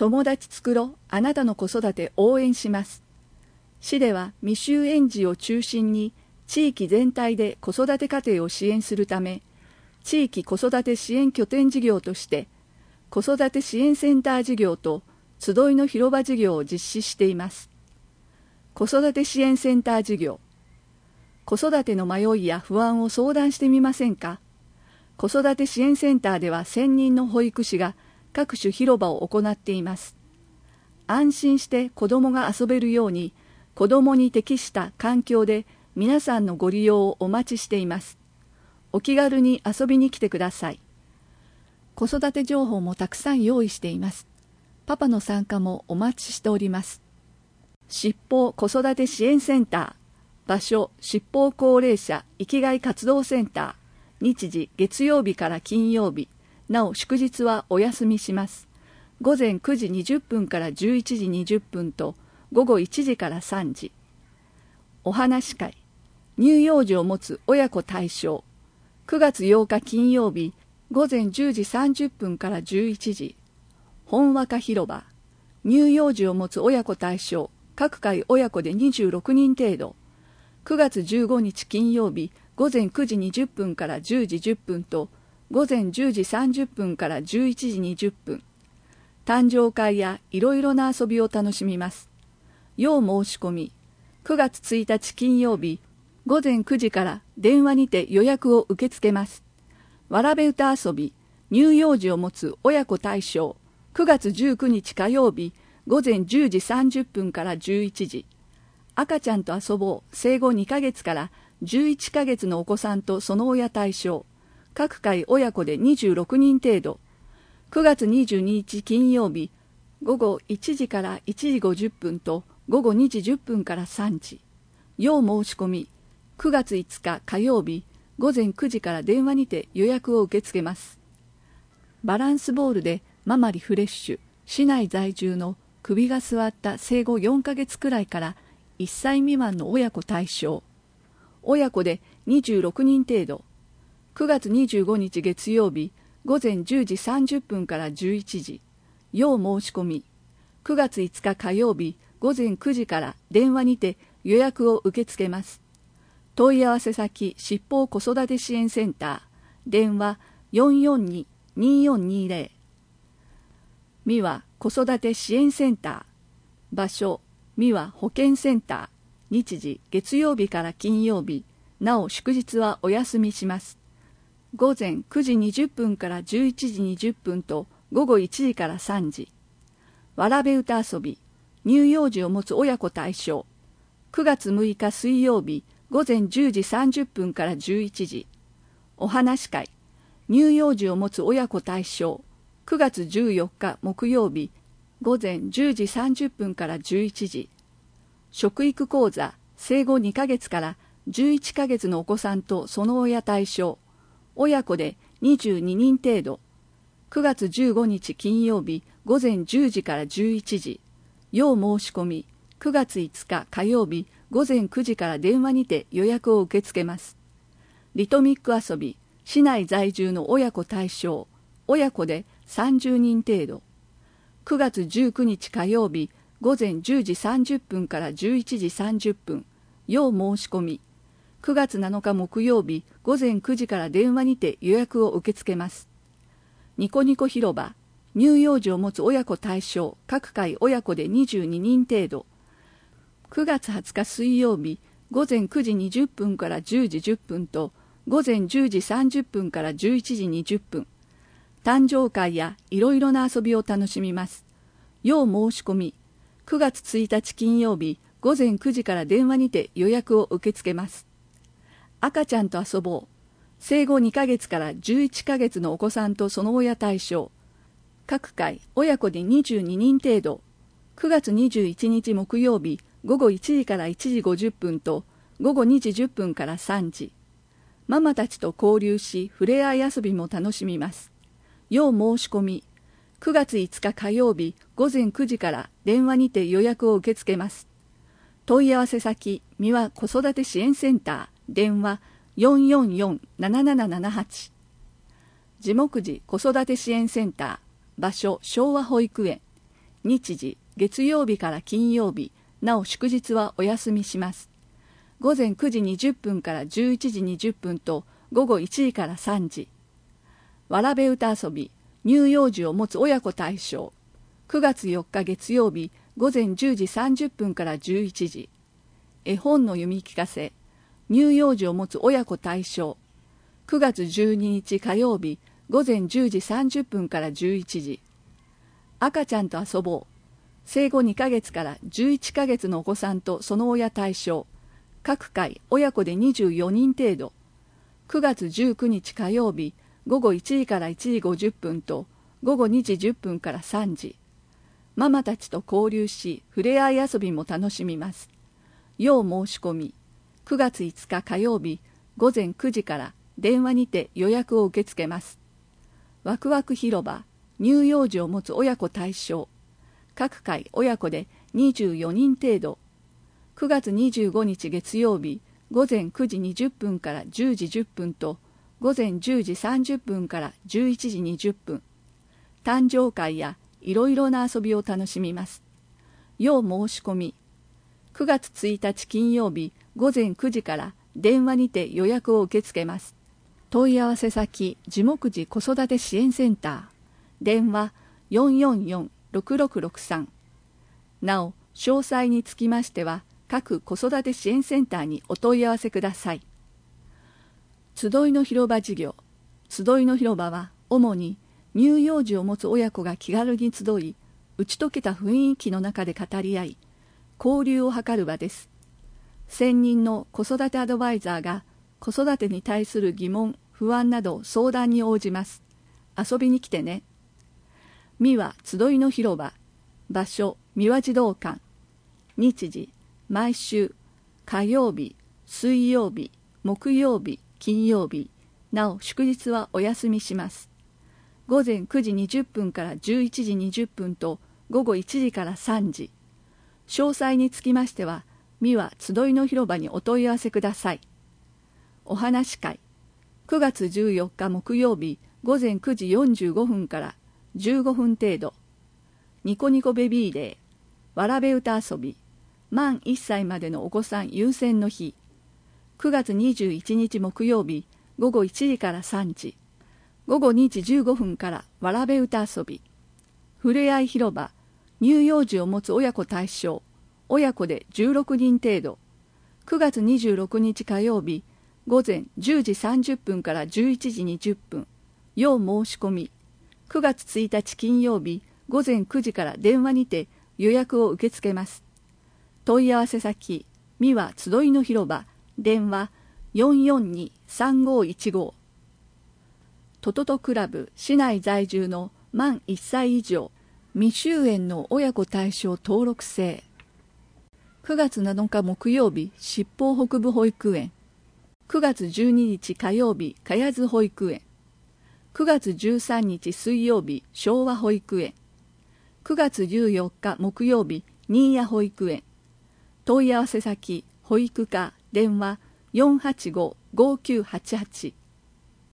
友達作ろう、あなたの子育て応援します。市では未就園児を中心に地域全体で子育て家庭を支援するため、地域子育て支援拠点事業として子育て支援センター事業と集いの広場事業を実施しています。子育て支援センター事業。子育ての迷いや不安を相談してみませんか。子育て支援センターでは専任の保育士が各種広場を行っています。安心して子どもが遊べるように、子どもに適した環境で皆さんのご利用をお待ちしています。お気軽に遊びに来てください。子育て情報もたくさん用意しています。パパの参加もお待ちしております。疾風子育て支援センター。場所、疾風高齢者生きがい活動センター。日時、月曜日から金曜日。なお祝日はお休みします。午前9時20分から11時20分と午後1時から3時。お話会。乳幼児を持つ親子対象。9月8日金曜日午前10時30分から11時。本和歌広場。乳幼児を持つ親子対象。各回親子で26人程度。9月15日金曜日午前9時20分から10時10分と午前10時30分から11時20分。誕生会やいろいろな遊びを楽しみます。要申し込み。9月1日金曜日午前9時から電話にて予約を受け付けます。わらべ歌遊び、乳幼児を持つ親子対象、9月19日火曜日午前10時30分から11時。赤ちゃんと遊ぼう、生後2ヶ月から11ヶ月のお子さんとその親対象、各回親子で26人程度。9月22日金曜日午後1時から1時50分と午後2時10分から3時。要申し込み。9月5日火曜日午前9時から電話にて予約を受け付けます。バランスボールでママリフレッシュ、市内在住の首が座った生後4ヶ月くらいから1歳未満の親子対象。親子で26人程度。9月25日月曜日午前10時30分から11時。要申し込み。9月5日火曜日午前9時から電話にて予約を受け付けます。問い合わせ先疾風子育て支援センター。電話 442-2420。三輪子育て支援センター。場所三輪保健センター。日時月曜日から金曜日。なお祝日はお休みします。午前9時20分から11時20分と午後1時から3時。わらべ歌遊び。乳幼児を持つ親子対象。9月6日水曜日午前10時30分から11時。お話会。乳幼児を持つ親子対象。9月14日木曜日午前10時30分から11時。食育講座。生後2ヶ月から11ヶ月のお子さんとその親対象。親子で22人程度。9月15日金曜日午前10時から11時。要申し込み。9月5日火曜日午前9時から電話にて予約を受け付けます。リトミック遊び。市内在住の親子対象。親子で30人程度。9月19日火曜日午前10時30分から11時30分。要申し込み。9月7日木曜日午前9時から電話にて予約を受け付けます。ニコニコ広場。乳幼児を持つ親子対象。各回親子で22人程度。9月20日水曜日午前9時20分から10時10分と午前10時30分から11時20分。誕生会やいろいろな遊びを楽しみます。要申し込み。9月1日金曜日午前9時から電話にて予約を受け付けます。赤ちゃんと遊ぼう。生後2ヶ月から11ヶ月のお子さんとその親対象。各回親子で22人程度。9月21日木曜日午後1時から1時50分と午後2時10分から3時。ママたちと交流し触れ合い遊びも楽しみます。要申し込み。9月5日火曜日午前9時から電話にて予約を受け付けます。問い合わせ先三輪子育て支援センター。電話 444-7778。地木寺子育て支援センター。場所昭和保育園。 日時、月曜日から金曜日、なお祝日はお休みします。午前9時20分から11時20分と午後1時から3時。わらべ歌遊び、乳幼児を持つ親子対象。9月4日月曜日、午前10時30分から11時。絵本の読み聞かせ、乳幼児を持つ親子対象。9月12日火曜日、午前10時30分から11時。赤ちゃんと遊ぼう。生後2ヶ月から11ヶ月のお子さんとその親対象。各回親子で24人程度。9月19日火曜日、午後1時から1時50分と午後2時10分から3時。ママたちと交流し、触れ合い遊びも楽しみます。要申し込み。9月5日火曜日、午前9時から電話にて予約を受け付けます。ワクワク広場、乳幼児を持つ親子対象。各回親子で24人程度。9月25日月曜日、午前9時20分から10時10分と午前10時30分から11時20分。誕生会やいろいろな遊びを楽しみます。要申し込み。9月1日金曜日午前9時から電話にて予約を受け付けます。問い合わせ先、地木寺子育て支援センター。電話 444-6663。なお、詳細につきましては、各子育て支援センターにお問い合わせください。集いの広場事業。集いの広場は、主に乳幼児を持つ親子が気軽に集い、打ち解けた雰囲気の中で語り合い、交流を図る場です。専任の子育てアドバイザーが子育てに対する疑問、不安など相談に応じます。遊びに来てね。三輪集いの広場。場所、三輪児童館。日時、毎週、火曜日、水曜日、木曜日、金曜日。なお、祝日はお休みします。午前9時20分から11時20分と午後1時から3時。詳細につきましては、三輪集いの広場にお問い合わせください。お話し会。9月14日木曜日午前9時45分から15分程度。ニコニコベビーデー。わらべ歌遊び。満1歳までのお子さん優先の日。9月21日木曜日午後1時から3時。午後2時15分からわらべ歌遊び。ふれあい広場。乳幼児を持つ親子対象。親子で16人程度。9月26日火曜日、午前10時30分から11時20分。要申し込み。9月1日金曜日、午前9時から電話にて予約を受け付けます。問い合わせ先、三輪集いの広場。電話 442-3515。トトトクラブ市内在住の満1歳以上。未就園の親子対象登録制。9月7日木曜日、七宝北部保育園。9月12日火曜日、かやず保育園。9月13日水曜日、昭和保育園。9月14日木曜日、新谷保育園。問い合わせ先、保育課、電話 485-5988。